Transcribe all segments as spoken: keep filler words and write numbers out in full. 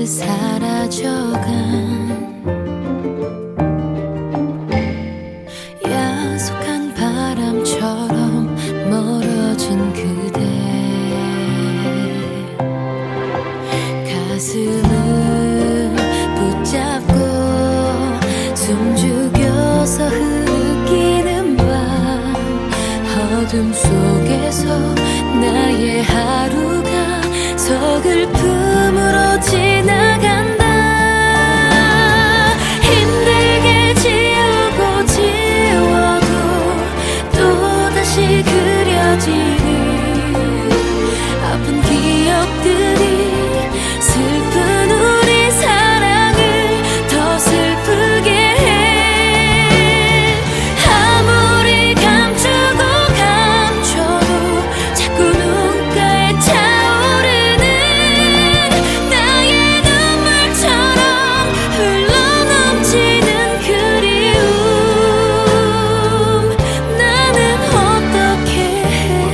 사라져간 야속한 바람처럼 멀어진 그대 가슴을 붙잡고 숨죽여서 흐르기는 밤 어둠 속에서 나의 하루가 서글픔으로 지나간다. 힘들게 지우고 지워도 또다시 그려지는 아픈 기억들이 슬픈 우리 사랑을 더 슬프게 해. 아무리 감추고 감춰도 자꾸 눈가에 차오르는 나의 눈물처럼 흘러넘치는 그리움. 나는 어떻게 해.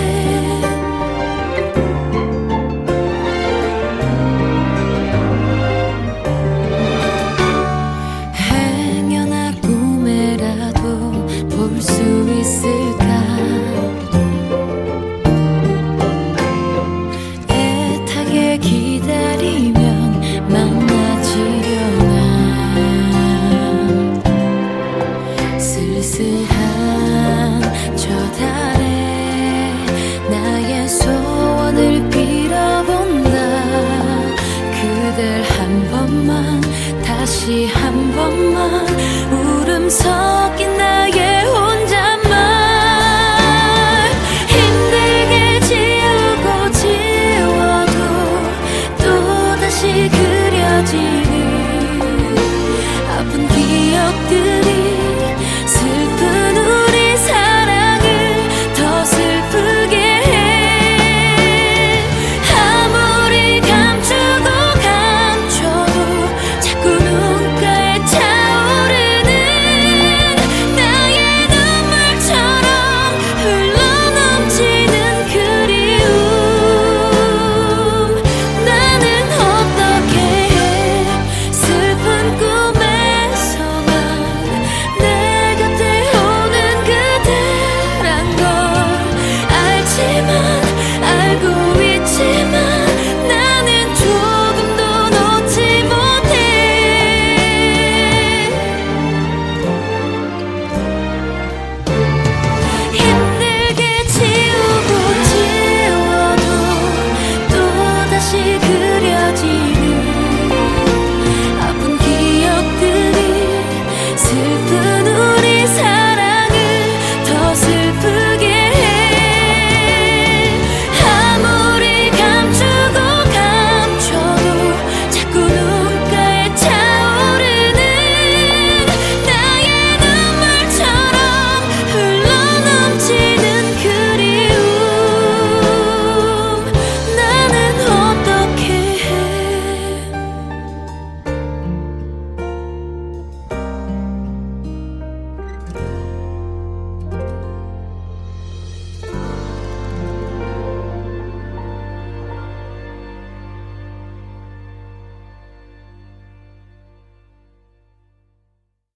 행여나 꿈에라도 볼 수 있을까. 애타게 기다리면 만나지려나. 쓸쓸한 저 달에 나의 소원을 빌어본다. 그댈 한 번만 다시 한 번만 울음서